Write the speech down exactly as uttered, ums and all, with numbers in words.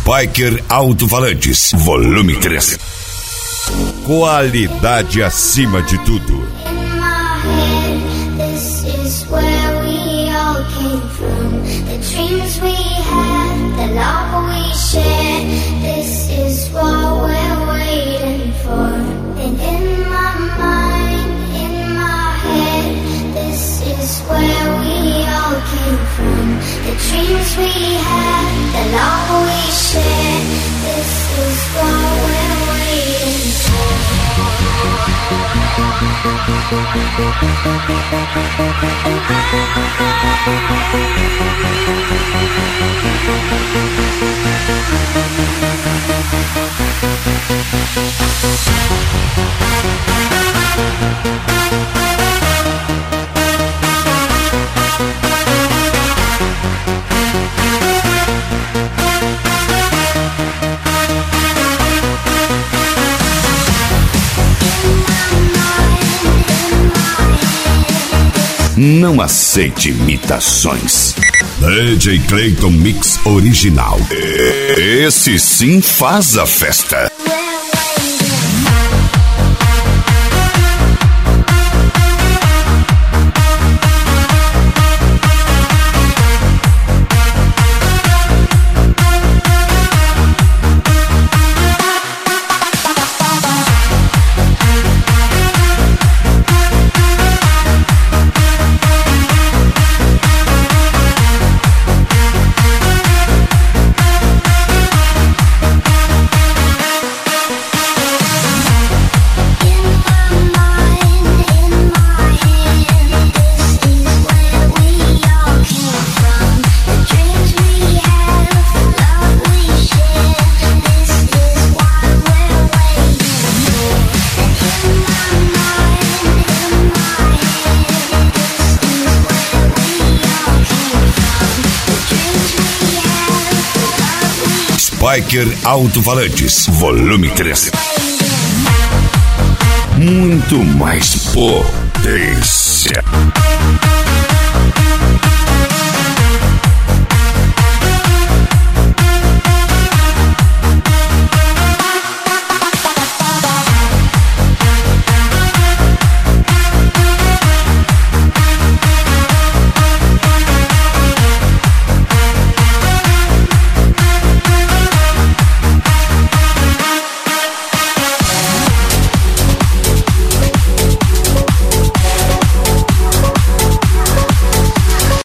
Spiker Alto-Falantes, volume três. Qualidade acima de tudo. The dreams we had, the love we shared, this is what we're waiting for. Não aceite imitações. D J Clayton Mix Original. Esse sim faz a festa. Spiker Alto-Falantes, volume três. Muito mais potência.